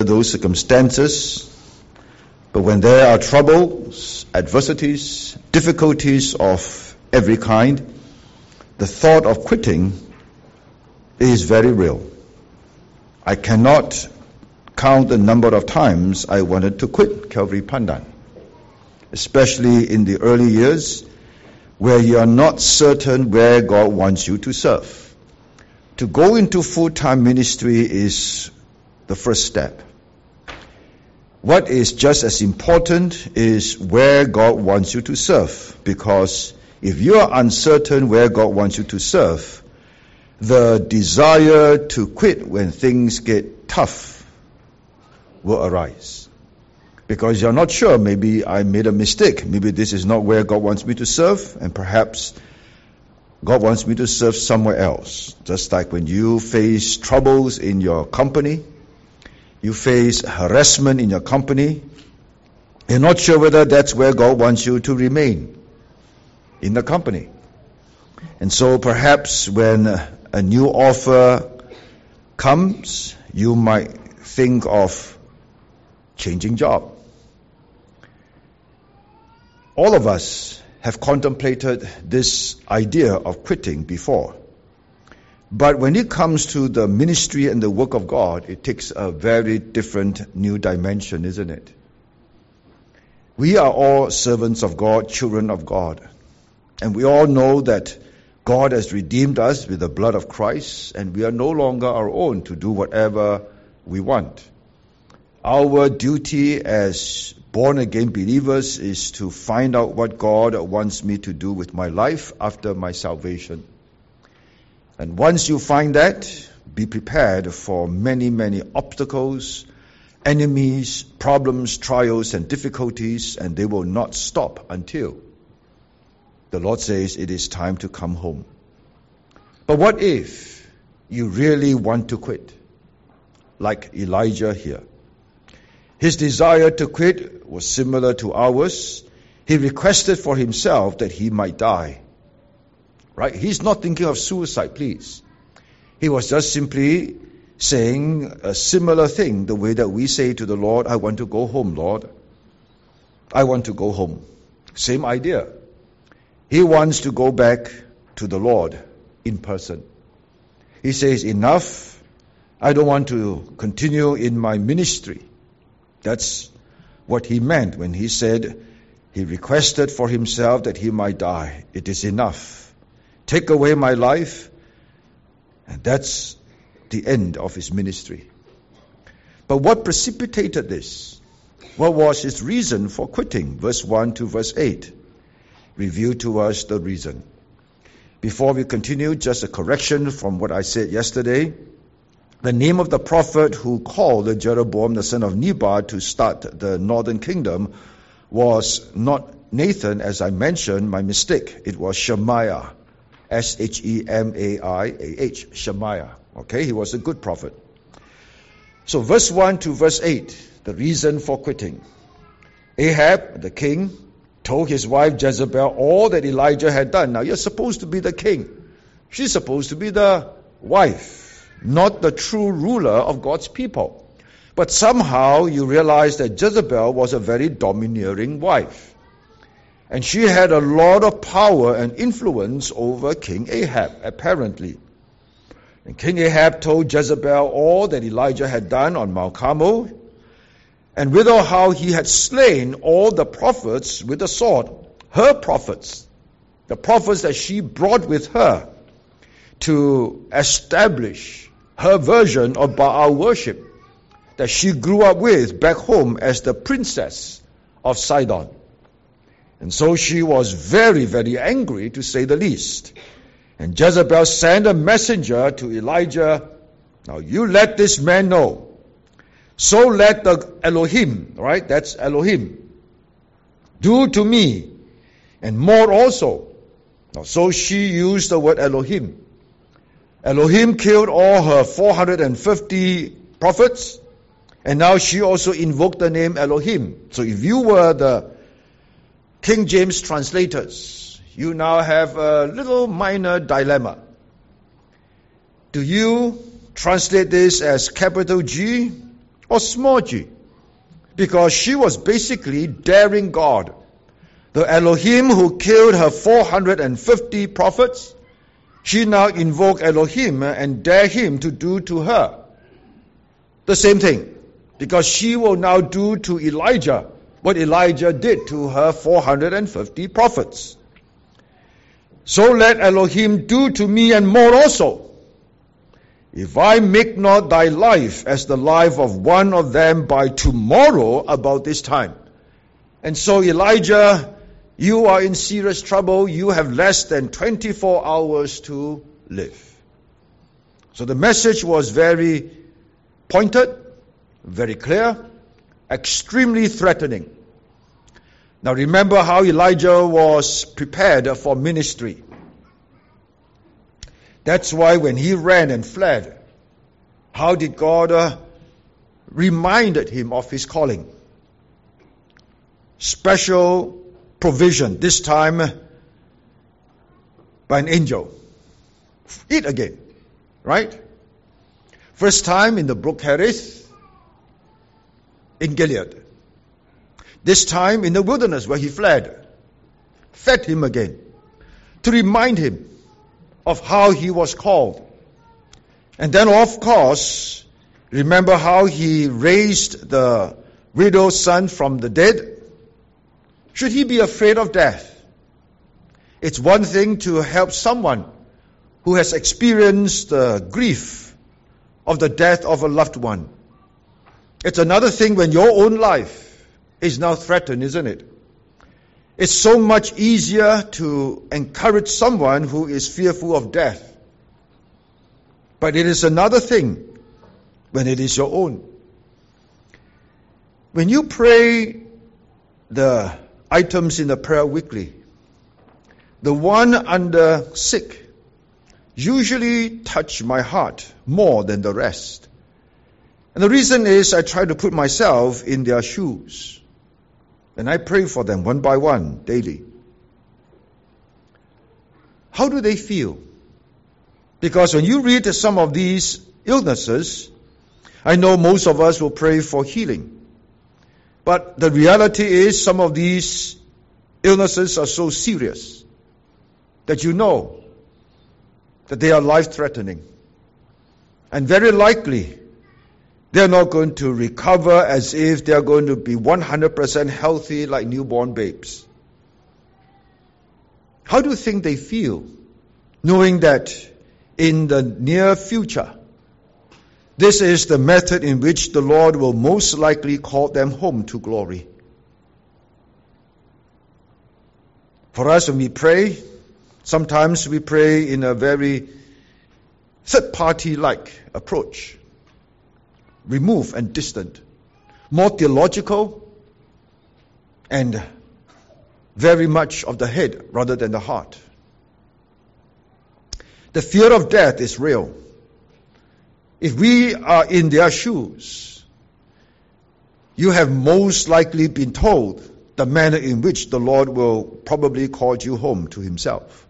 those circumstances. But when there are troubles, adversities, difficulties of every kind, the thought of quitting is very real. I cannot count the number of times I wanted to quit Calvary Pandan, especially in the early years where you are not certain where God wants you to serve. To go into full-time ministry is the first step. What is just as important is where God wants you to serve, because if you are uncertain where God wants you to serve, the desire to quit when things get tough will arise. Because you're not sure, maybe I made a mistake, maybe this is not where God wants me to serve, and perhaps God wants me to serve somewhere else. Just like when you face troubles in your company, you face harassment in your company, you're not sure whether that's where God wants you to remain in the company. And so perhaps when a new offer comes, you might think of changing job. All of us have contemplated this idea of quitting before. But when it comes to the ministry and the work of God, it takes a very different new dimension, isn't it? We are all servants of God, children of God. And we all know that God has redeemed us with the blood of Christ, and we are no longer our own to do whatever we want. Our duty as born-again believers is to find out what God wants me to do with my life after my salvation. And once you find that, be prepared for many, many obstacles, enemies, problems, trials, and difficulties, and they will not stop until the Lord says it is time to come home. But what if you really want to quit? Like Elijah here. His desire to quit was similar to ours. He requested for himself that he might die. Right? He's not thinking of suicide, please. He was just simply saying a similar thing, the way that we say to the Lord, I want to go home, Lord. I want to go home. Same idea. He wants to go back to the Lord in person. He says, enough. I don't want to continue in my ministry. That's what he meant when he said he requested for himself that he might die. It is enough. Take away my life. And that's the end of his ministry. But what precipitated this? What was his reason for quitting? Verse 1 to verse 8. Review to us the reason. Before we continue, just a correction from what I said yesterday. The name of the prophet who called Jeroboam the son of Nebat to start the northern kingdom was not Nathan, as I mentioned, my mistake. It was Shemaiah. S-H-E-M-A-I-A-H. Shemaiah. Okay, he was a good prophet. So verse 1 to verse 8, the reason for quitting. Ahab, the king, told his wife Jezebel all that Elijah had done. Now you're supposed to be the king. She's supposed to be the wife, not the true ruler of God's people. But somehow you realize that Jezebel was a very domineering wife. And she had a lot of power and influence over King Ahab, apparently. And King Ahab told Jezebel all that Elijah had done on Mount Carmel, and with how he had slain all the prophets with the sword, her prophets, the prophets that she brought with her to establish her version of Baal worship that she grew up with back home as the princess of Sidon. And so she was very, very angry, to say the least. And Jezebel sent a messenger to Elijah. Now you let this man know. So let the Elohim, right? That's Elohim. Do to me, and more also. Now, so she used the word Elohim. Elohim killed all her 450 prophets, and now she also invoked the name Elohim. So if you were the King James translators, you now have a little minor dilemma. Do you translate this as capital G or small g, because she was basically daring God. The Elohim who killed her 450 prophets, she now invoked Elohim and dare him to do to her the same thing, because she will now do to Elijah what Elijah did to her 450 prophets. So let Elohim do to me and more also, if I make not thy life as the life of one of them by tomorrow about this time. And so Elijah, you are in serious trouble. You have less than 24 hours to live. So the message was very pointed, very clear, extremely threatening. Now remember how Elijah was prepared for ministry. That's why when he ran and fled, how did God reminded him of his calling? Special provision, this time by an angel. Eat again, right? First time in the brook Cherith in Gilead. This time in the wilderness where he fled. Fed him again to remind him of how he was called. And then, of course, remember how he raised the widow's son from the dead? Should he be afraid of death? It's one thing to help someone who has experienced the grief of the death of a loved one. It's another thing when your own life is now threatened, isn't it? It's so much easier to encourage someone who is fearful of death. But it is another thing when it is your own. When you pray the items in the prayer weekly, the one under sick usually touch my heart more than the rest. And the reason is I try to put myself in their shoes. And I pray for them one by one daily. How do they feel? Because when you read some of these illnesses, I know most of us will pray for healing. But the reality is some of these illnesses are so serious that you know that they are life-threatening. And very likely, they're not going to recover as if they're going to be 100% healthy like newborn babes. How do you think they feel, knowing that in the near future, this is the method in which the Lord will most likely call them home to glory? For us, when we pray, sometimes we pray in a very third-party-like approach. Removed and distant. More theological and very much of the head rather than the heart. The fear of death is real. If we are in their shoes, you have most likely been told the manner in which the Lord will probably call you home to himself.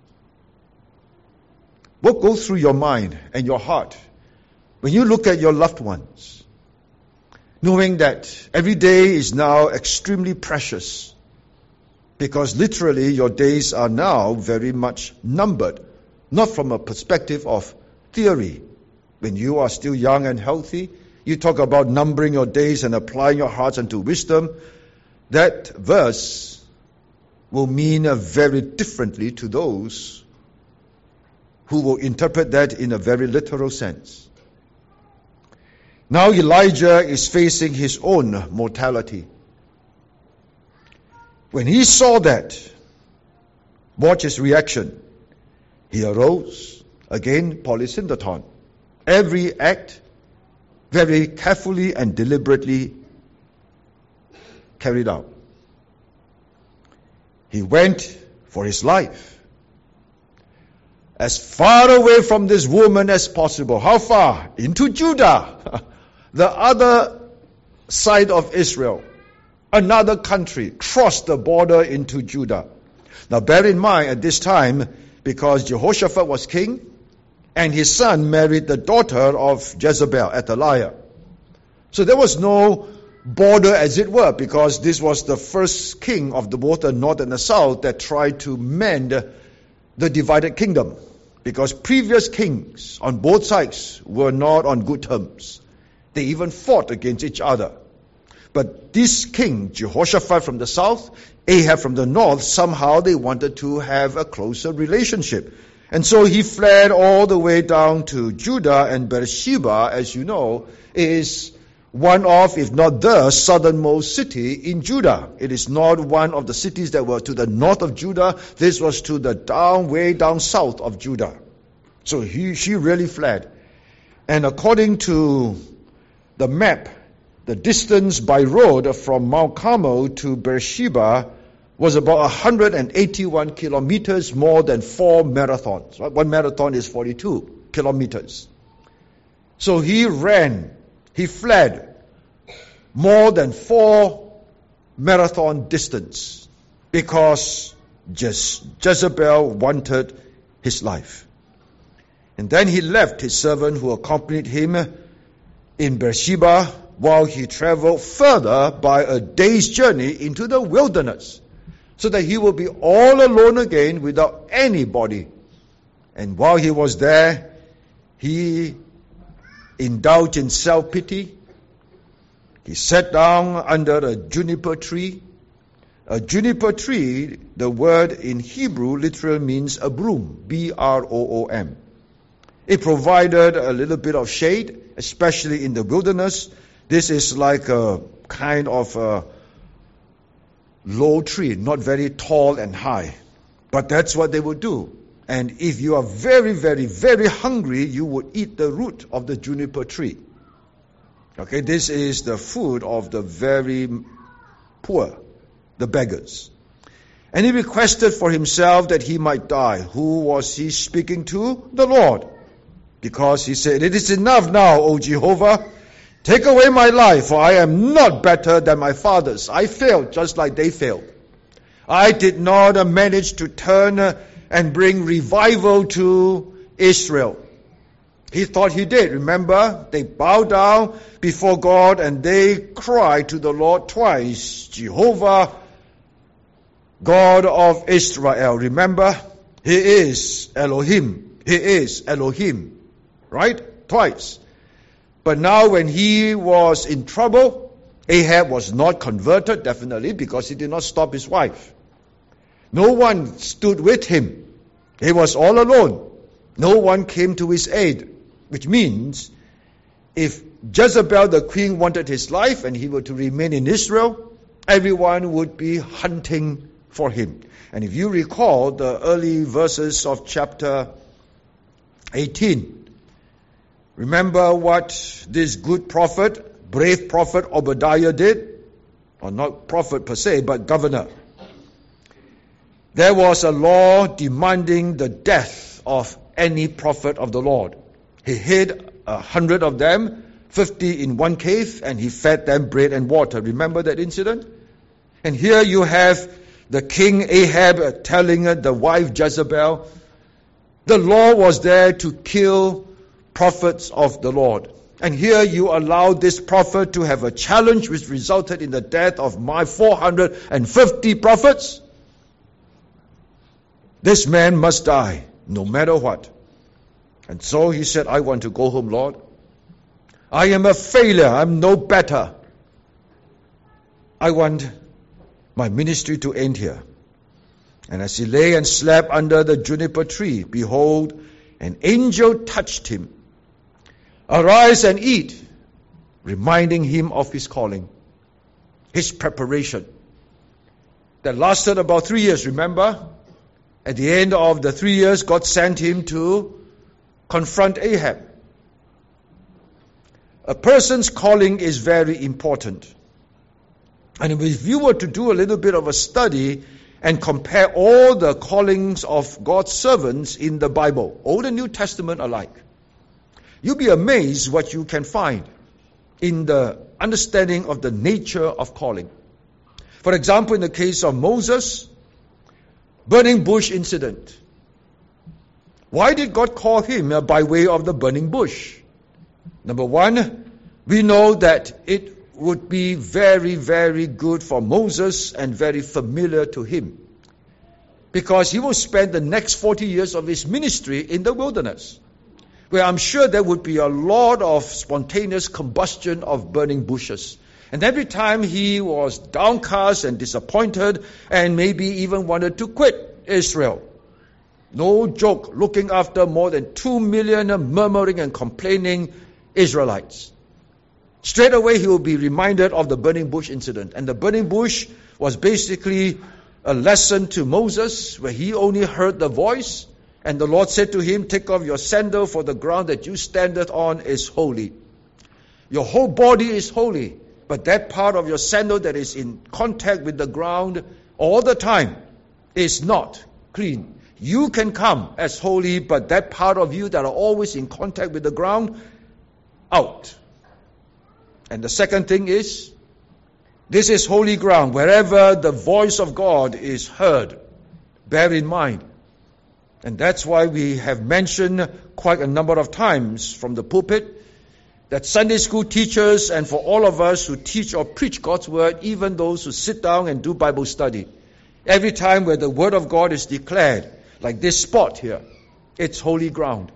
What goes through your mind and your heart when you look at your loved ones, knowing that every day is now extremely precious, because literally your days are now very much numbered, not from a perspective of theory. When you are still young and healthy, you talk about numbering your days and applying your hearts unto wisdom. That verse will mean very differently to those who will interpret that in a very literal sense. Now Elijah is facing his own mortality. When he saw that, watch his reaction. He arose, again polysyndeton. Every act very carefully and deliberately carried out. He went for his life. As far away from this woman as possible. How far? Into Judah. The other side of Israel. Another country. Crossed the border into Judah. Now bear in mind at this time, because Jehoshaphat was king, and his son married the daughter of Jezebel, Athaliah. So there was no border, as it were, because this was the first king of both the north and the south that tried to mend the divided kingdom. Because previous kings on both sides were not on good terms. They even fought against each other. But this king, Jehoshaphat from the south, Ahab from the north, somehow they wanted to have a closer relationship. And so he fled all the way down to Judah, and Beersheba, as you know, is one of, if not the southernmost city in Judah. It is not one of the cities that were to the north of Judah. This was to the way down south of Judah. So she really fled. And according to the map, the distance by road from Mount Carmel to Beersheba was about 181 kilometers, more than 4 marathons. Right? One marathon is 42 kilometers. So he fled more than 4 marathon distance because Jezebel wanted his life. And then he left his servant who accompanied him in Beersheba while he traveled further by a day's journey into the wilderness, so that he will be all alone again without anybody. And while he was there, he indulged in self-pity. He sat down under a juniper tree. A juniper tree, the word in Hebrew literally means a broom, B-R-O-O-M. It provided a little bit of shade, especially in the wilderness. This is like a kind of a low tree, not very tall and high. But that's what they would do. And if you are very, very, very hungry, you would eat the root of the juniper tree. Okay, this is the food of the very poor, the beggars. And he requested for himself that he might die. Who was he speaking to? The Lord. Because he said, "It is enough now, O Jehovah. Take away my life, for I am not better than my fathers. I failed just like they failed. I did not manage to turn and bring revival to Israel." He thought he did. Remember, they bowed down before God and they cried to the Lord twice, "Jehovah, God of Israel." Remember, He is Elohim. He is Elohim. Right? Twice. But now when he was in trouble, Ahab was not converted, definitely, because he did not stop his wife. No one stood with him. He was all alone. No one came to his aid. Which means, if Jezebel the queen wanted his life and he were to remain in Israel, everyone would be hunting for him. And if you recall the early verses of chapter 18, remember what this good prophet, brave prophet Obadiah did? Or not prophet per se, but governor. There was a law demanding the death of any prophet of the Lord. He hid 100 of them, 50 in one cave, and he fed them bread and water. Remember that incident? And here you have the king Ahab telling the wife Jezebel, the law was there to kill prophets of the Lord. And here you allow this prophet to have a challenge which resulted in the death of my 450 prophets. This man must die, no matter what. And so he said, "I want to go home, Lord. I am a failure. I'm no better. I want my ministry to end here." And as he lay and slept under the juniper tree, behold, an angel touched him. "Arise and eat," reminding him of his calling, his preparation. That lasted about 3 years, remember? At the end of the 3 years, God sent him to confront Ahab. A person's calling is very important. And if you were to do a little bit of a study and compare all the callings of God's servants in the Bible, Old and New Testament alike, you'll be amazed what you can find in the understanding of the nature of calling. For example, in the case of Moses, burning bush incident. Why did God call him by way of the burning bush? Number one, We know that it would be very, very good for Moses and very familiar to him, because he will spend the next 40 years of his ministry in the wilderness, where I'm sure there would be a lot of spontaneous combustion of burning bushes. And every time he was downcast and disappointed and maybe even wanted to quit Israel. No joke, looking after more than 2 million murmuring and complaining Israelites. Straight away he will be reminded of the burning bush incident. And the burning bush was basically a lesson to Moses, where he only heard the voice. And the Lord said to him, take off your sandal, for the ground that you standeth on is holy. Your whole body is holy, but that part of your sandal that is in contact with the ground all the time is not clean. You can come as holy, but that part of you that are always in contact with the ground, out. And the second thing is, this is holy ground. Wherever the voice of God is heard, bear in mind. And that's why we have mentioned quite a number of times from the pulpit that Sunday school teachers, and for all of us who teach or preach God's word, even those who sit down and do Bible study, every time where the word of God is declared, like this spot here, it's holy ground.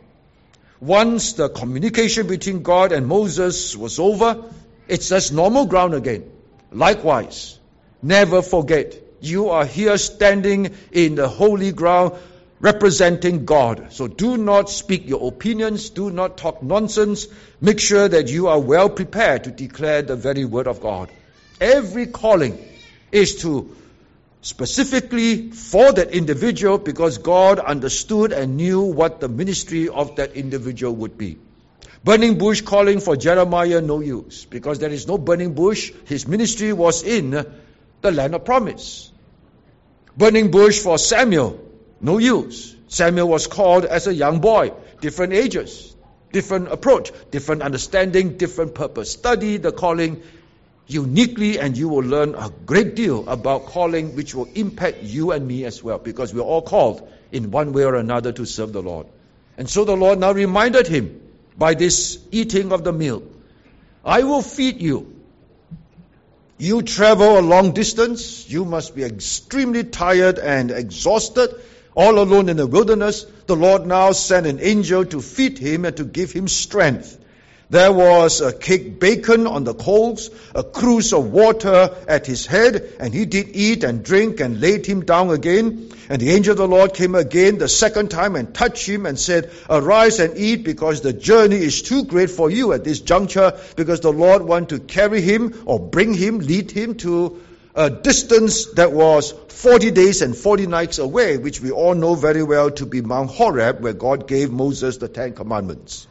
Once the communication between God and Moses was over, it's just normal ground again. Likewise, never forget, you are here standing in the holy ground representing God. So do not speak your opinions, do not talk nonsense. Make sure that you are well prepared to declare the very word of God. Every calling is to specifically for that individual, because God understood and knew what the ministry of that individual would be. Burning bush calling for Jeremiah, no use, because there is no burning bush. His ministry was in the land of promise. Burning bush for Samuel, no use. Samuel was called as a young boy, different ages, different approach, different understanding, different purpose. Study the calling uniquely, and you will learn a great deal about calling, which will impact you and me as well, because we're all called in one way or another to serve the Lord. And so the Lord now reminded him by this eating of the meal, I will feed you. You travel a long distance, you must be extremely tired and exhausted, all alone in the wilderness. The Lord now sent an angel to feed him and to give him strength. There was a cake bacon on the coals, a cruse of water at his head, and he did eat and drink and laid him down again. And the angel of the Lord came again the second time and touched him and said, arise and eat, because the journey is too great for you at this juncture, because the Lord wanted to carry him or bring him, lead him to a distance that was 40 days and 40 nights away, which we all know very well to be Mount Horeb, where God gave Moses the 10 Commandments.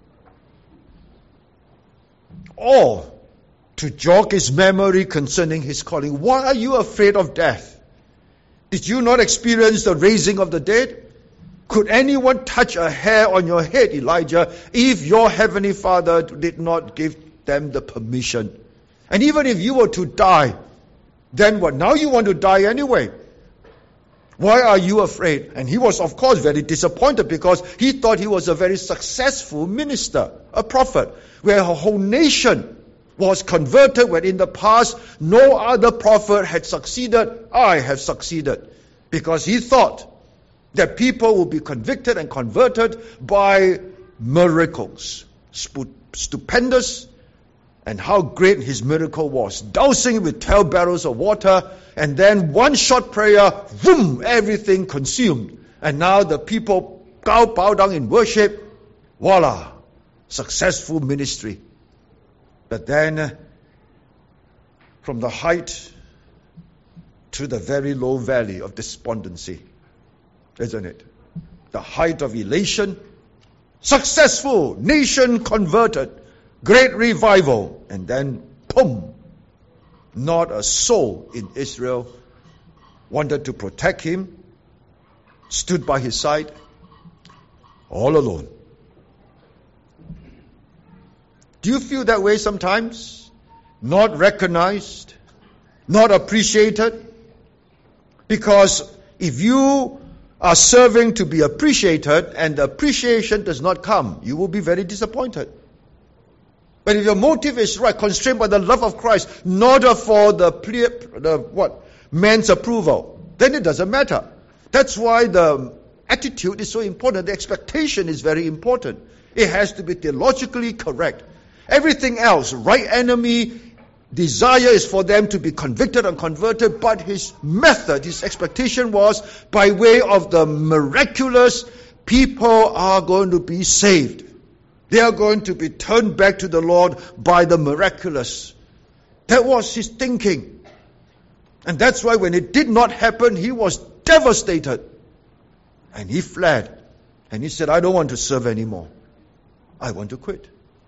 Or to jog his memory concerning his calling. Why are you afraid of death? Did you not experience the raising of the dead? Could anyone touch a hair on your head, Elijah, if your heavenly Father did not give them the permission? And even if you were to die, then what? Now you want to die anyway. Why are you afraid? And he was, of course, very disappointed, because he thought he was a very successful minister, a prophet, where a whole nation was converted, when in the past no other prophet had succeeded. I have succeeded. Because he thought that people will be convicted and converted by miracles. Stupendous. And how great his miracle was. Dousing with 12 barrels of water, and then one short prayer, boom, everything consumed. And now the people bow down in worship. Voila, successful ministry. But then, from the height to the very low valley of despondency, isn't it? The height of elation, successful, nation converted, great revival, and then, boom, not a soul in Israel wanted to protect him, stood by his side, all alone. Do you feel that way sometimes? Not recognized, not appreciated? Because if you are serving to be appreciated and the appreciation does not come, you will be very disappointed. But if your motive is right, constrained by the love of Christ, not for man's approval, then it doesn't matter. That's why the attitude is so important. The expectation is very important. It has to be theologically correct. Everything else, right enemy, desire is for them to be convicted and converted, but his method, his expectation was by way of the miraculous, people are going to be saved. They are going to be turned back to the Lord by the miraculous. That was his thinking. And that's why when it did not happen, he was devastated. And he fled. And he said, I don't want to serve anymore. I want to quit.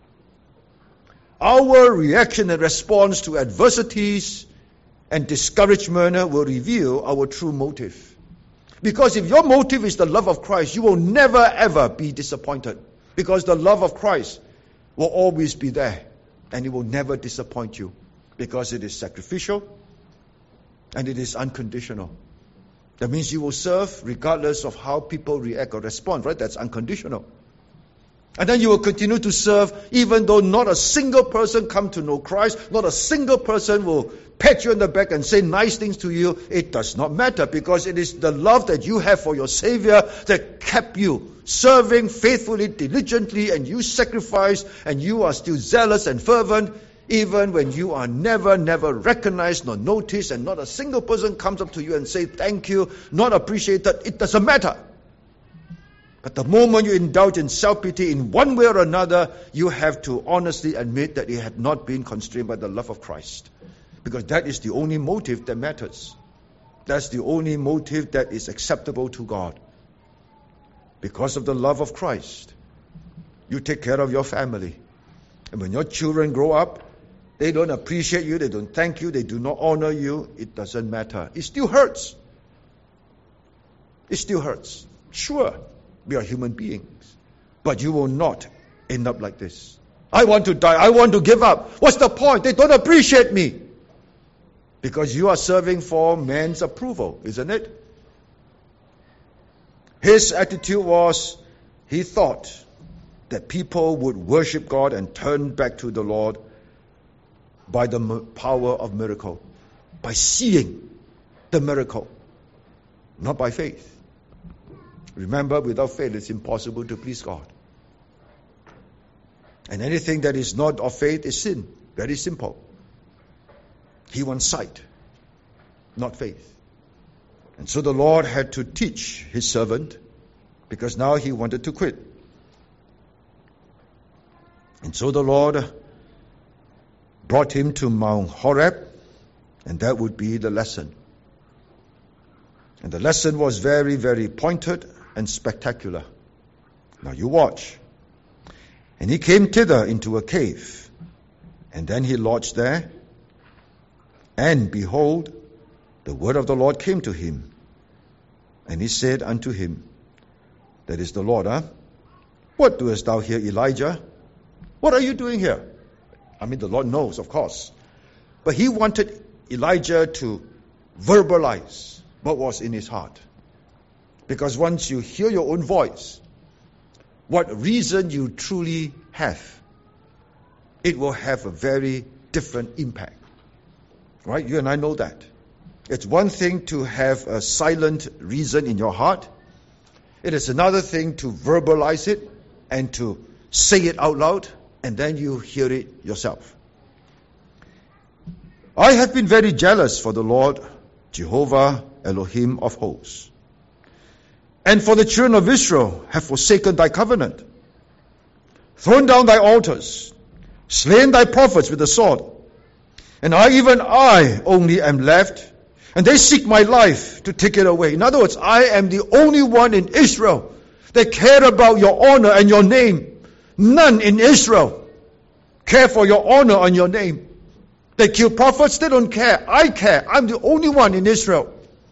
Our reaction and response to adversities and discouragement will reveal our true motive. Because if your motive is the love of Christ, you will never ever be disappointed. Because the love of Christ will always be there. And it will never disappoint you. Because it is sacrificial and it is unconditional. That means you will serve regardless of how people react or respond, right? That's unconditional. And then you will continue to serve even though not a single person come to know Christ, not a single person will pat you on the back and say nice things to you. It does not matter because it is the love that you have for your Savior that kept you serving faithfully, diligently, and you sacrifice and you are still zealous and fervent even when you are never recognized nor noticed and not a single person comes up to you and say thank you, not appreciated. It doesn't matter. But the moment you indulge in self-pity in one way or another, you have to honestly admit that it had not been constrained by the love of Christ. Because that is the only motive that matters. That's the only motive that is acceptable to God. Because of the love of Christ, you take care of your family. And when your children grow up, they don't appreciate you, they don't thank you, they do not honor you, it doesn't matter. It still hurts. It still hurts. Sure. We are human beings. But you will not end up like this. I want to die. I want to give up. What's the point? They don't appreciate me. Because you are serving for man's approval, isn't it? His attitude was, he thought that people would worship God and turn back to the Lord by the power of miracle. By seeing the miracle. Not by faith. Remember, without faith, it's impossible to please God. And anything that is not of faith is sin. Very simple. He wants sight, not faith. And so the Lord had to teach his servant, because now he wanted to quit. And so the Lord brought him to Mount Horeb, and that would be the lesson. And the lesson was very, very pointed and spectacular. Now you watch. And he came thither into a cave, and then he lodged there. And behold, the word of the Lord came to him. And he said unto him, that is the Lord, What doest thou here, Elijah? What are you doing here? I mean, the Lord knows, of course. But he wanted Elijah to verbalize what was in his heart. Because once you hear your own voice, what reason you truly have, it will have a very different impact. Right? You and I know that. It's one thing to have a silent reason in your heart. It is another thing to verbalize it and to say it out loud, and then you hear it yourself. I have been very jealous for the Lord, Jehovah Elohim of hosts. And for the children of Israel have forsaken thy covenant, thrown down thy altars, slain thy prophets with the sword. And I only am left, and they seek my life to take it away. In other words, I am the only one in Israel that care about your honor and your name. None in Israel care for your honor and your name. They kill prophets, they don't care. I care. I'm the only one in Israel.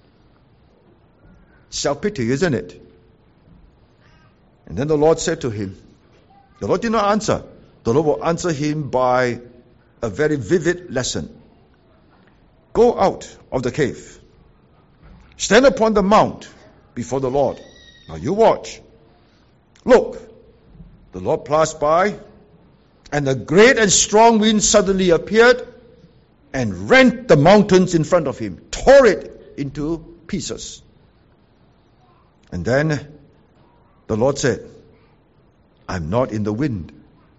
Self-pity, isn't it? And then the Lord said to him, the Lord did not answer. The Lord will answer him by a very vivid lesson. Go out of the cave. Stand upon the mount before the Lord. Now you watch. Look, the Lord passed by, And a great and strong wind suddenly appeared and rent the mountains in front of him, tore it into pieces. And then the Lord said, I'm not in the wind.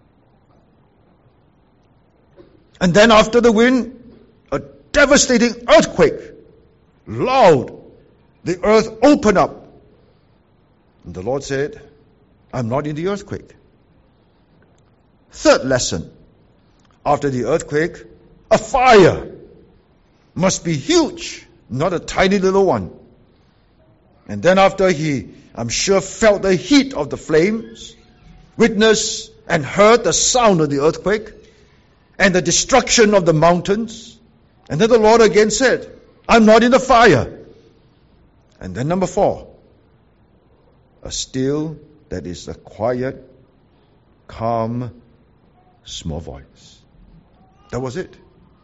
And then after the wind, a devastating earthquake, loud. The earth opened up. And the Lord said, I'm not in the earthquake. Third lesson. After the earthquake, a fire must be huge, not a tiny little one. And then after he, I'm sure, felt the heat of the flames, witnessed and heard the sound of the earthquake, and the destruction of the mountains. And then the Lord again said, I'm not in the fire. And then number 4, a still, that is a quiet, calm, small voice. That was it.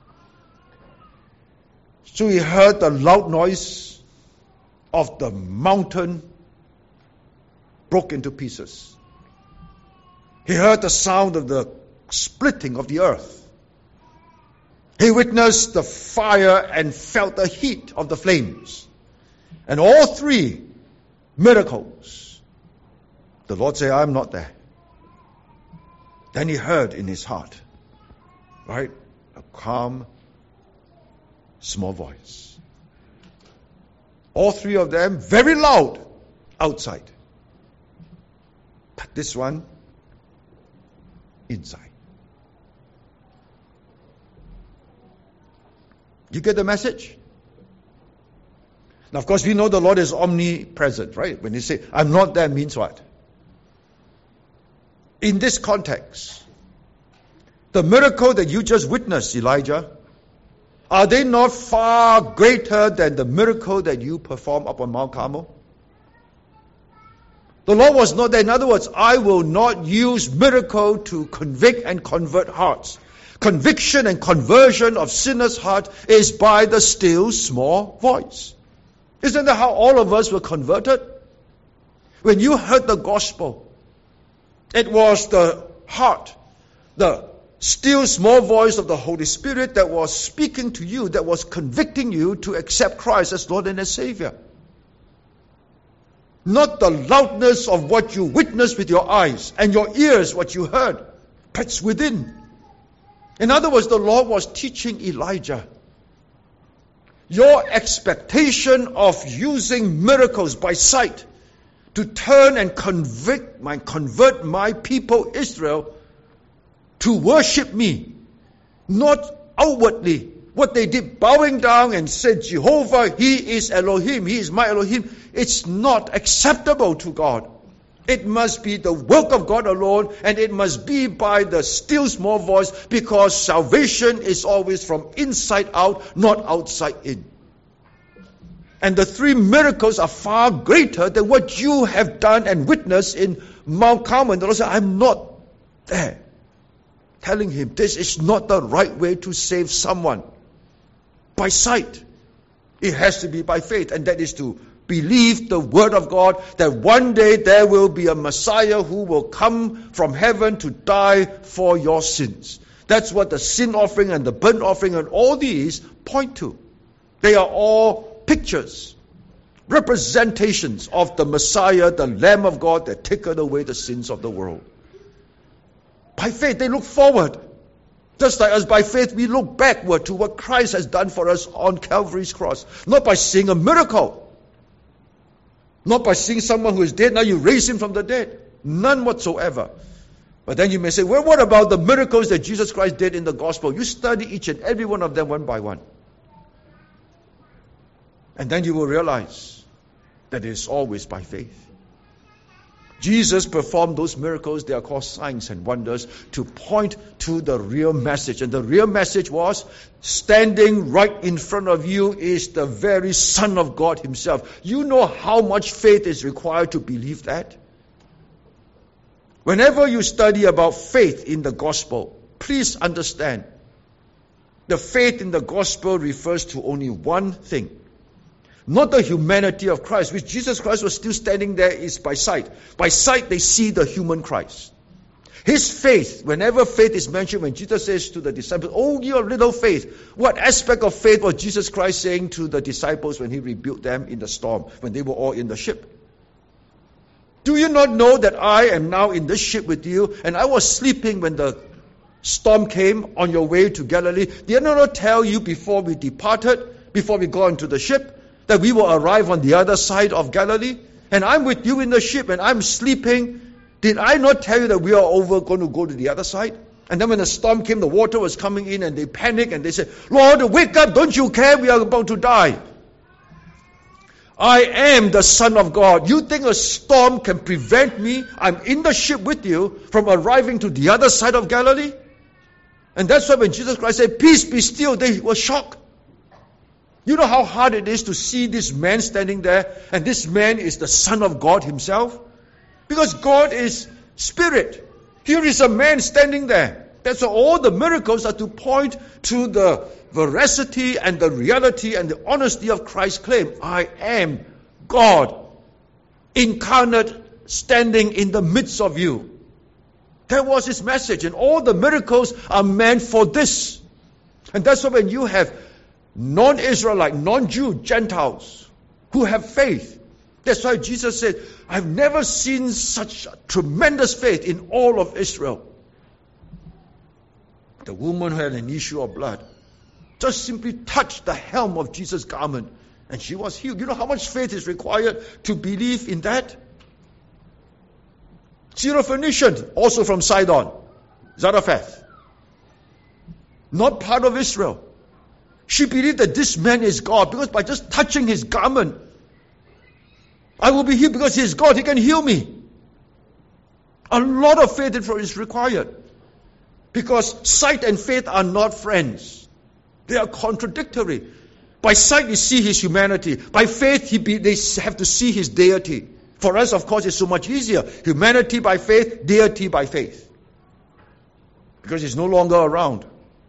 So he heard the loud noise of the mountain broke into pieces. He heard the sound of the splitting of the earth. He witnessed the fire and felt the heat of the flames. And all 3 miracles, the Lord said, I'm not there. Then he heard in his heart, right, a calm, small voice. All 3 of them very loud outside. But this one, inside. You get the message? Now, of course, we know the Lord is omnipresent, right? When he say, I'm not there, means what? In this context, the miracle that you just witnessed, Elijah, are they not far greater than the miracle that you performed up on Mount Carmel? The Lord was not there. In other words, I will not use miracle to convict and convert hearts. Conviction and conversion of sinners' heart is by the still small voice. Isn't that how all of us were converted? When you heard the gospel, it was the heart, the still small voice of the Holy Spirit that was speaking to you, that was convicting you to accept Christ as Lord and as Savior. Not the loudness of what you witnessed with your eyes and your ears, what you heard, but it's within. In other words, the Lord was teaching Elijah, your expectation of using miracles by sight to turn and convert my people Israel to worship me, not outwardly. What they did, bowing down and said, Jehovah, He is Elohim, He is my Elohim. It's not acceptable to God. It must be the work of God alone, and it must be by the still small voice, because salvation is always from inside out, not outside in. And the 3 miracles are far greater than what you have done and witnessed in Mount Carmel. And the Lord said, I'm not there. Telling him this is not the right way to save someone. By sight. It has to be by faith, and that is to believe the word of God, that one day there will be a Messiah who will come from heaven to die for your sins. That's what the sin offering and the burnt offering and all these point to. They are all pictures, representations of the Messiah, the Lamb of God that taketh away the sins of the world. By faith, they look forward. Just like us, by faith, we look backward to what Christ has done for us on Calvary's cross. Not by seeing a miracle. Not by seeing someone who is dead, now you raise him from the dead. None whatsoever. But then you may say, well, what about the miracles that Jesus Christ did in the gospel? You study each and every one of them one by one. And then you will realize that it is always by faith. Jesus performed those miracles, they are called signs and wonders, to point to the real message. And the real message was, standing right in front of you is the very Son of God Himself. You know how much faith is required to believe that? Whenever you study about faith in the gospel, please understand, the faith in the gospel refers to only one thing. Not the humanity of Christ, which Jesus Christ was still standing there, is by sight. By sight, they see the human Christ. His faith, whenever faith is mentioned, when Jesus says to the disciples, "Oh, you little faith," what aspect of faith was Jesus Christ saying to the disciples when he rebuked them in the storm, when they were all in the ship? Do you not know that I am now in this ship with you, and I was sleeping when the storm came on your way to Galilee? Did I not tell you before we departed, before we got into the ship, that we will arrive on the other side of Galilee? And I'm with you in the ship, and I'm sleeping. Did I not tell you that we are going to go to the other side? And then when the storm came, the water was coming in, and they panicked, and they said, "Lord, wake up, don't you care? We are about to die." I am the Son of God. You think a storm can prevent me? I'm in the ship with you from arriving to the other side of Galilee. And that's why when Jesus Christ said, "Peace, be still," they were shocked. You know how hard it is to see this man standing there, and this man is the Son of God himself? Because God is spirit. Here is a man standing there. That's why all the miracles are to point to the veracity and the reality and the honesty of Christ's claim. I am God, incarnate, standing in the midst of you. That was his message, and all the miracles are meant for this. And that's why when you have non-Israelite, non-Jew, Gentiles who have faith, that's why Jesus said, "I've never seen such tremendous faith in all of Israel." The woman who had an issue of blood just simply touched the hem of Jesus' garment, and she was healed. You know how much faith is required to believe in that? Syrophoenician, also from Sidon, Zarephath, not part of Israel. She believed that this man is God, because by just touching his garment, I will be healed, because he is God, he can heal me. A lot of faith is required, because sight and faith are not friends. They are contradictory. By sight you see his humanity. By faith they have to see his deity. For us, of course, it's so much easier. Humanity by faith, deity by faith. Because he's no longer around.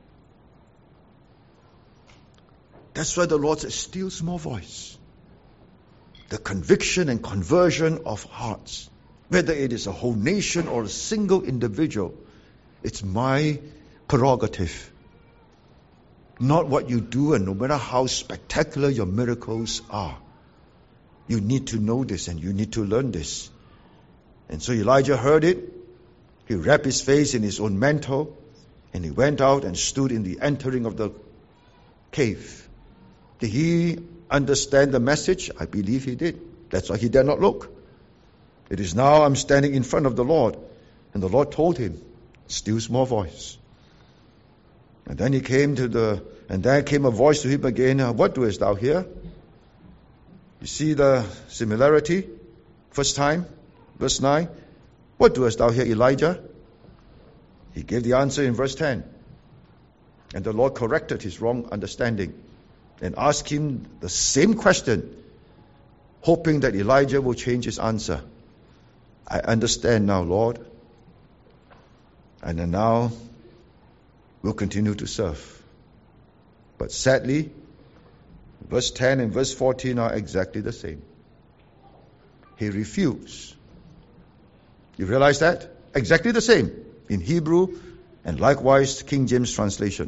That's why the Lord says, "Still small voice." The conviction and conversion of hearts, whether it is a whole nation or a single individual, it's my prerogative. Not what you do, and no matter how spectacular your miracles are. You need to know this, and you need to learn this. And so Elijah heard it. He wrapped his face in his own mantle, and he went out and stood in the entering of the cave. Did he understand the message? I believe he did. That's why he dare not look. It is now I'm standing in front of the Lord. And the Lord told him, "Still small voice." And then there came a voice to him again, "What doest thou here?" You see the similarity? First time, verse 9. "What doest thou here, Elijah?" He gave the answer in verse 10. And the Lord corrected his wrong understanding and asked him the same question, hoping that Elijah will change his answer. "I understand now, Lord. And then now we'll continue to serve." But sadly, verse 10 and verse 14 are exactly the same. He refused. You realize that? Exactly the same in Hebrew and likewise King James translation.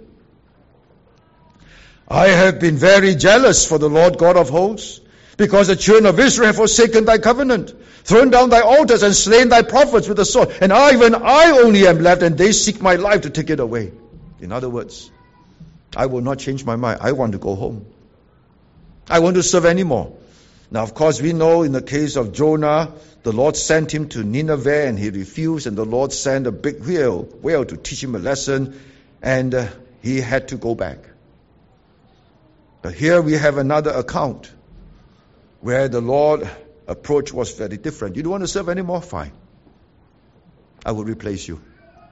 "I have been very jealous for the Lord God of hosts, because the children of Israel have forsaken thy covenant, thrown down thy altars, and slain thy prophets with the sword. And I only am left, and they seek my life to take it away." In other words, I will not change my mind. I want to go home. I want to serve anymore. Now, of course, we know in the case of Jonah, the Lord sent him to Nineveh, and he refused, and the Lord sent a big whale to teach him a lesson, and he had to go back. But here we have another account where the Lord's approach was very different. You don't want to serve anymore? Fine. I will replace you.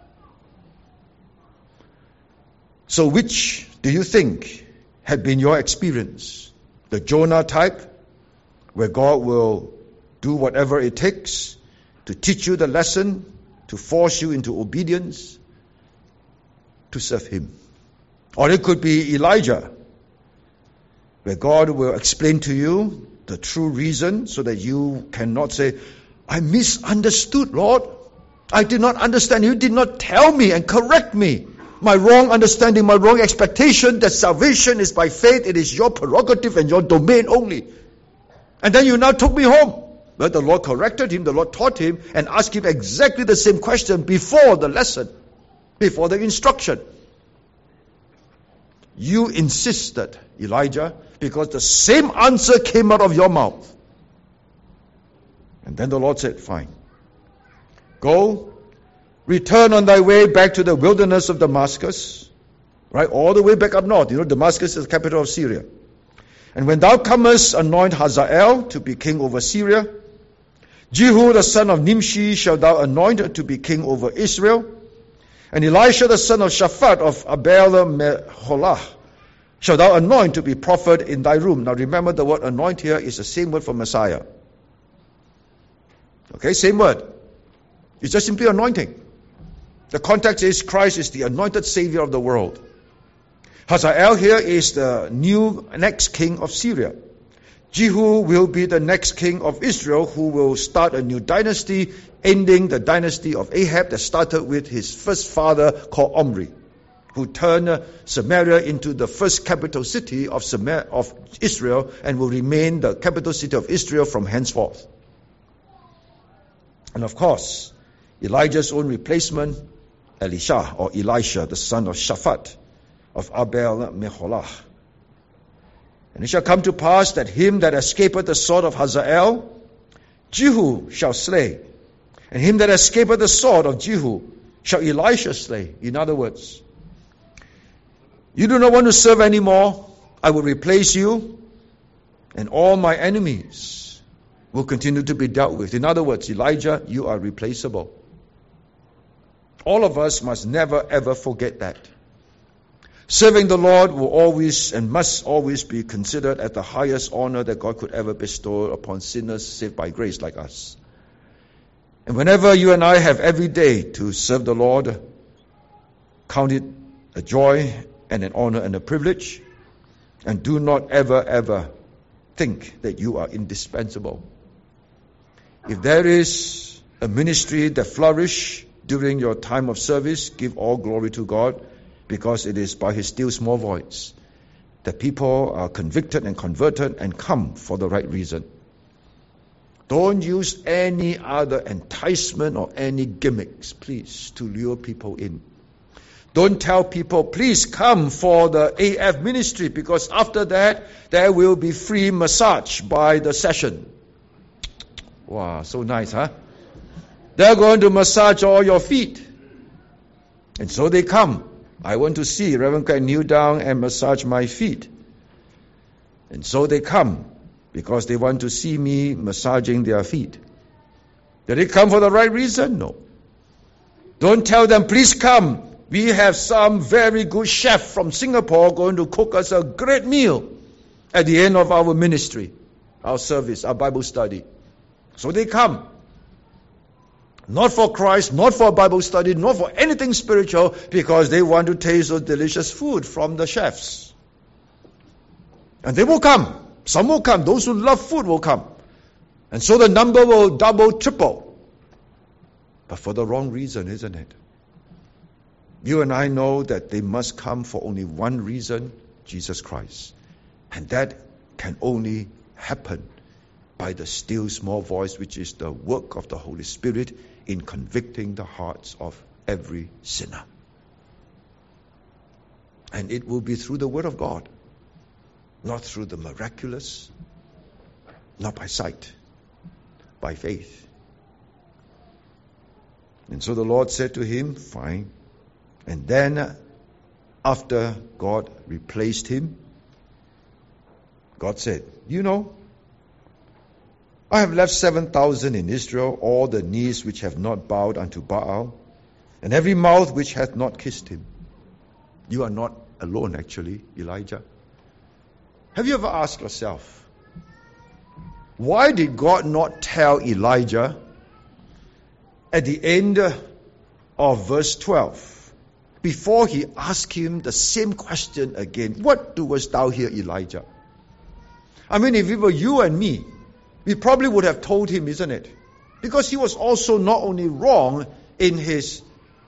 So which do you think had been your experience? The Jonah type, where God will do whatever it takes to teach you the lesson, to force you into obedience, to serve him. Or it could be Elijah, where God will explain to you the true reason so that you cannot say, "I misunderstood, Lord. I did not understand. You did not tell me and correct me. My wrong understanding, my wrong expectation that salvation is by faith. It is your prerogative and your domain only. And then you now took me home. But the Lord corrected him, the Lord taught him, and asked him exactly the same question before the lesson, before the instruction. You insisted, Elijah, because the same answer came out of your mouth. And then the Lord said, fine. Go, return on thy way back to the wilderness of Damascus, right, all the way back up north. You know, Damascus is the capital of Syria. And when thou comest, anoint Hazael to be king over Syria. Jehu the son of Nimshi shalt thou anoint to be king over Israel. And Elisha the son of Shaphat of Abel-Meholah shalt thou anoint to be prophet in thy room. Now remember, the word anoint here is the same word for Messiah. Okay, same word. It's just simply anointing. The context is Christ is the anointed Savior of the world. Hazael here is the next king of Syria. Jehu will be the next king of Israel, who will start a new dynasty, ending the dynasty of Ahab that started with his first father called Omri, who turned Samaria into the first capital city of Israel and will remain the capital city of Israel from henceforth. And of course, Elijah's own replacement, Elisha or Elisha, the son of Shaphat of Abel-Meholah. And it shall come to pass that him that escapeth the sword of Hazael, Jehu shall slay. And him that escapeth the sword of Jehu shall Elisha slay. In other words, you do not want to serve anymore, I will replace you, and all my enemies will continue to be dealt with. In other words, Elijah, you are replaceable. All of us must never ever forget that. Serving the Lord will always and must always be considered as the highest honor that God could ever bestow upon sinners saved by grace like us. And whenever you and I have every day to serve the Lord, count it a joy and an honor and a privilege, and do not ever think that you are indispensable. If there is a ministry that flourishes during your time of service, give all glory to God, because it is by His still small voice that people are convicted and converted and come for the right reason. Don't use any other enticement or any gimmicks, please, to lure people in. Don't tell people, please come for the AF ministry, because after that, there will be free massage by the session. Wow, so nice, huh? They're going to massage all your feet. And so they come. I want to see Reverend Craig kneel down and massage my feet. And so they come, because they want to see me massaging their feet. Did they come for the right reason? No. Don't tell them, please come. We have some very good chef from Singapore going to cook us a great meal at the end of our ministry, our service, our Bible study. So they come. Not for Christ, not for Bible study, not for anything spiritual, because they want to taste those delicious food from the chefs. And they will come. Some will come. Those who love food will come. And so the number will double, triple. But for the wrong reason, isn't it? You and I know that they must come for only one reason, Jesus Christ. And that can only happen by the still small voice, which is the work of the Holy Spirit in convicting the hearts of every sinner. And it will be through the Word of God, not through the miraculous, not by sight, by faith. And so the Lord said to him, fine. And then, after God replaced him, God said, you know, I have left 7,000 in Israel, all the knees which have not bowed unto Baal, and every mouth which hath not kissed him. You are not alone, actually, Elijah. Have you ever asked yourself, why did God not tell Elijah at the end of verse 12, before he asked him the same question again, what doest thou here, Elijah? I mean, if it were you and me, we probably would have told him, isn't it? Because he was also not only wrong in his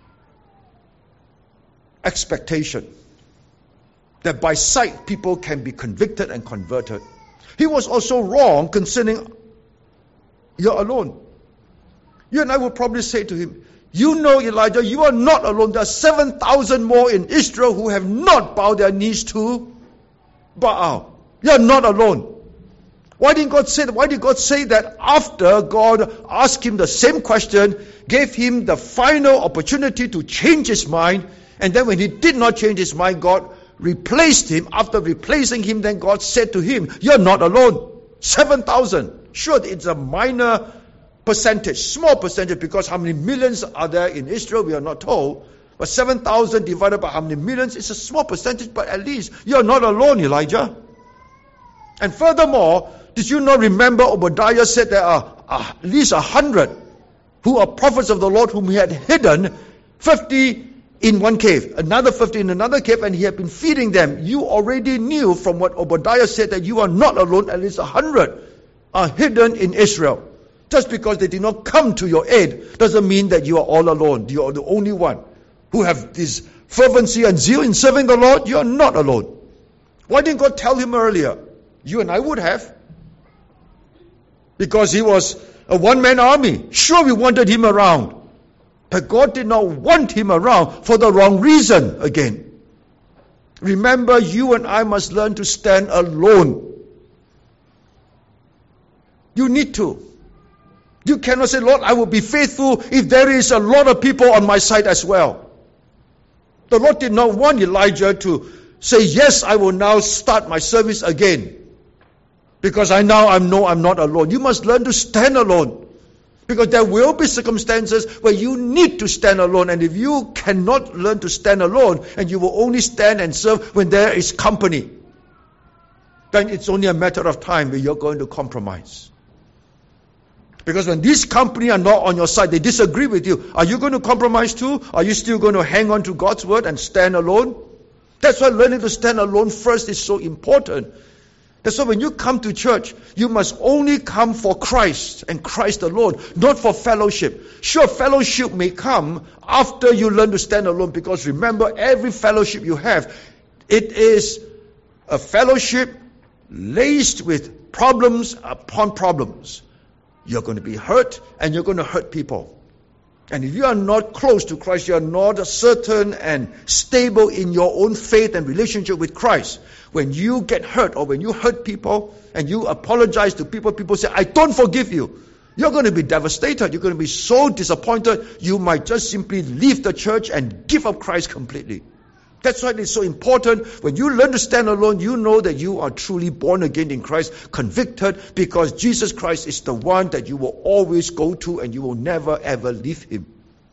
expectation that by sight people can be convicted and converted. He was also wrong concerning you're alone. You and I would probably say to him, you know, Elijah, you are not alone. There are 7,000 more in Israel who have not bowed their knees to Baal. You are not alone. Why did God say that after God asked him the same question, gave him the final opportunity to change his mind, and then when he did not change his mind, God replaced him. After replacing him, then God said to him, you're not alone. 7,000. Sure, it's a minor percentage, small percentage, because how many millions are there in Israel, we are not told. But 7,000 divided by how many millions is a small percentage, but at least you're not alone, Elijah. And furthermore, did you not remember Obadiah said there are at least 100 who are prophets of the Lord whom he had hidden, 50 in one cave, another 50 in another cave, and he had been feeding them. You already knew from what Obadiah said that you are not alone. At least 100 are hidden in Israel. Just because they did not come to your aid doesn't mean that you are all alone. You are the only one who have this fervency and zeal in serving the Lord. You are not alone. Why didn't God tell him earlier? You and I would have. Because he was a one-man army. Sure, we wanted him around. But God did not want him around for the wrong reason again. Remember, you and I must learn to stand alone. You need to. You cannot say, Lord, I will be faithful if there is a lot of people on my side as well. The Lord did not want Elijah to say, yes, I will now start my service again. Because I know I'm not alone. You must learn to stand alone. Because there will be circumstances where you need to stand alone. And if you cannot learn to stand alone, and you will only stand and serve when there is company, then it's only a matter of time where you're going to compromise. Because when these company are not on your side, they disagree with you. Are you going to compromise too? Are you still going to hang on to God's word and stand alone? That's why learning to stand alone first is so important. That's why when you come to church, you must only come for Christ and Christ alone, not for fellowship. Sure, fellowship may come after you learn to stand alone, because remember, every fellowship you have, it is a fellowship laced with problems upon problems. You're going to be hurt, and you're going to hurt people. And if you are not close to Christ, you are not certain and stable in your own faith and relationship with Christ. When you get hurt, or when you hurt people and you apologize to people, people say, I don't forgive you. You're going to be devastated. You're going to be so disappointed, you might just simply leave the church and give up Christ completely. That's why it's so important. When you learn to stand alone, you know that you are truly born again in Christ, convicted, because Jesus Christ is the one that you will always go to, and you will never ever leave him.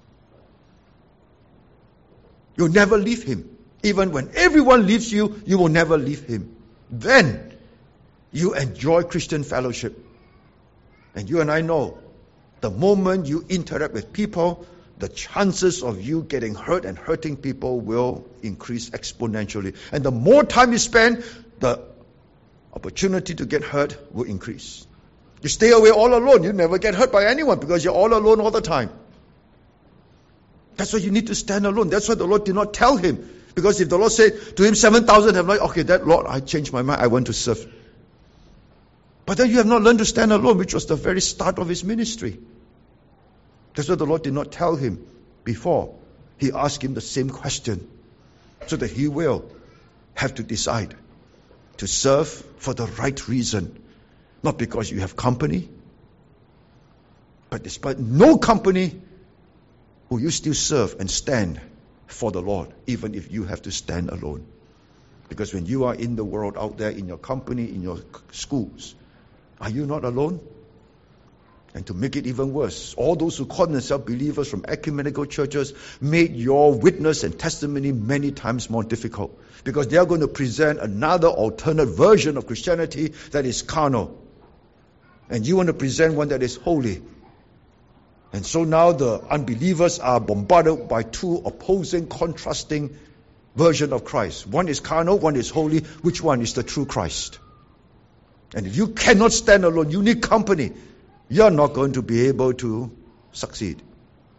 You'll never leave him. Even when everyone leaves you, you will never leave him. Then you enjoy Christian fellowship. And you and I know, the moment you interact with people, the chances of you getting hurt and hurting people will increase exponentially. And the more time you spend, the opportunity to get hurt will increase. You stay away all alone, you never get hurt by anyone, because you're all alone all the time. That's why you need to stand alone. That's why the Lord did not tell him. Because if the Lord said to him, 7,000 have not, okay, that Lord, I changed my mind, I want to serve. But then you have not learned to stand alone, which was the very start of his ministry. That's why the Lord did not tell him before. He asked him the same question, so that he will have to decide to serve for the right reason. Not because you have company, but despite no company, will you still serve and stand for the Lord, even if you have to stand alone. Because when you are in the world out there, in your company, in your schools, are you not alone? And to make it even worse, all those who call themselves believers from ecumenical churches made your witness and testimony many times more difficult, because they are going to present another alternate version of Christianity that is carnal. And you want to present one that is holy. And so now the unbelievers are bombarded by two opposing, contrasting versions of Christ. One is carnal, one is holy. Which one is the true Christ? And if you cannot stand alone, you need company. You're not going to be able to succeed.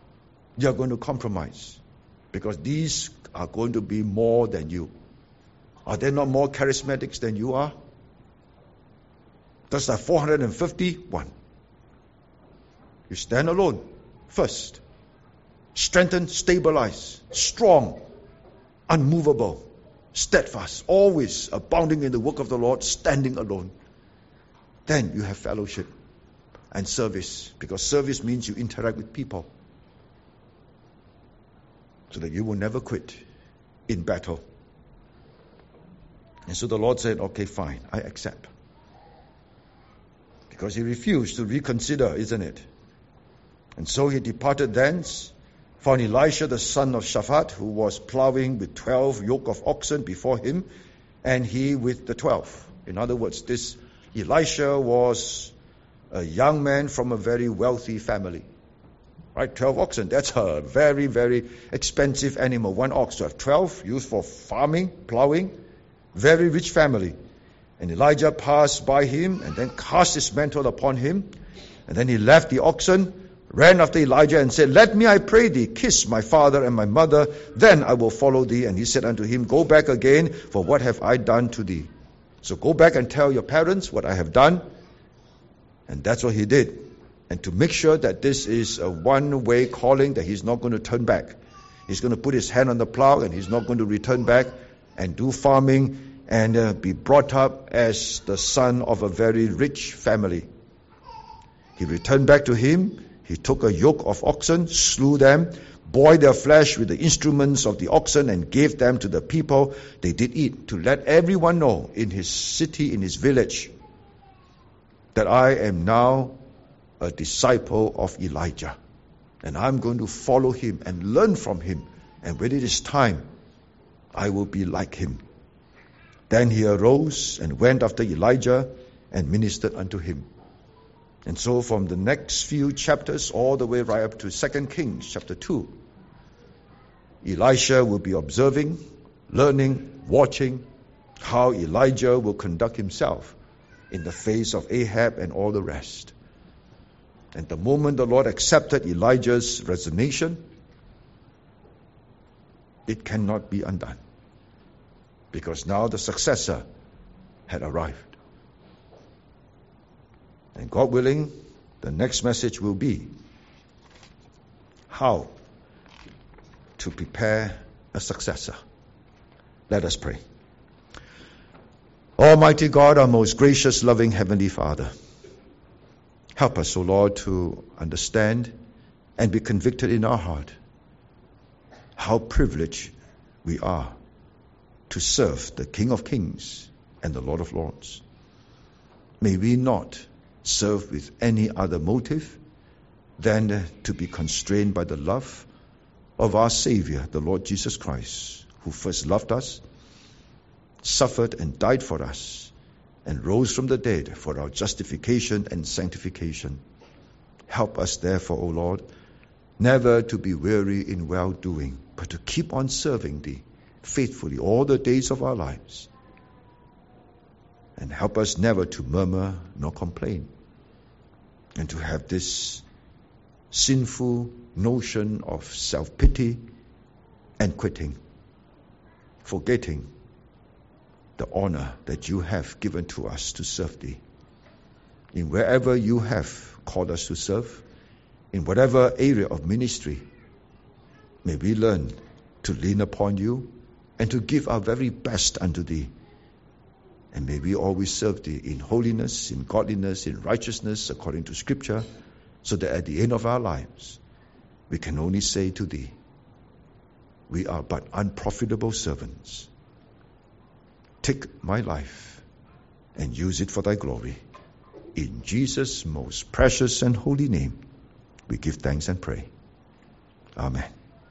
You're going to compromise because these are going to be more than you. Are they not more charismatics than you are? That's like 451. You stand alone first. Strengthen, stabilize, strong, unmovable, steadfast, always abounding in the work of the Lord, standing alone. Then you have fellowship and service, because service means you interact with people so that you will never quit in battle. And so the Lord said, okay, fine, I accept. Because he refused to reconsider, isn't it? And so he departed thence, found Elisha the son of Shaphat, who was plowing with 12 yoke of oxen before him, and he with the 12. In other words, this Elisha was a young man from a very wealthy family. Right, 12 oxen, that's a very, very expensive animal. One ox to have 12, used for farming, plowing. Very rich family. And Elijah passed by him and then cast his mantle upon him. And then he left the oxen, ran after Elijah and said, let me, I pray thee, kiss my father and my mother, then I will follow thee. And he said unto him, go back again, for what have I done to thee? So go back and tell your parents what I have done. And that's what he did. And to make sure that this is a one-way calling, that he's not going to turn back. He's going to put his hand on the plow and he's not going to return back and do farming and be brought up as the son of a very rich family. He returned back to him. He took a yoke of oxen, slew them, boiled their flesh with the instruments of the oxen and gave them to the people. They did eat, to let everyone know in his city, in his village, that I am now a disciple of Elijah. And I'm going to follow him and learn from him. And when it is time, I will be like him. Then he arose and went after Elijah and ministered unto him. And so from the next few chapters all the way right up to 2 Kings chapter 2, Elisha will be observing, learning, watching how Elijah will conduct himself in the face of Ahab and all the rest. And the moment the Lord accepted Elijah's resignation, it cannot be undone. Because now the successor had arrived. And God willing, the next message will be how to prepare a successor. Let us pray. Almighty God, our most gracious, loving Heavenly Father, help us, O Lord, to understand and be convicted in our heart how privileged we are to serve the King of Kings and the Lord of Lords. May we not serve with any other motive than to be constrained by the love of our Savior, the Lord Jesus Christ, who first loved us, suffered and died for us, and rose from the dead for our justification and sanctification. Help us therefore, O Lord, never to be weary in well-doing, but to keep on serving Thee faithfully all the days of our lives. And help us never to murmur nor complain, and to have this sinful notion of self-pity and quitting, forgetting the honor that You have given to us to serve Thee. In wherever You have called us to serve, in whatever area of ministry, may we learn to lean upon You and to give our very best unto Thee. And may we always serve Thee in holiness, in godliness, in righteousness, according to Scripture, so that at the end of our lives, we can only say to Thee, we are but unprofitable servants. Take my life and use it for Thy glory. In Jesus' most precious and holy name, we give thanks and pray. Amen.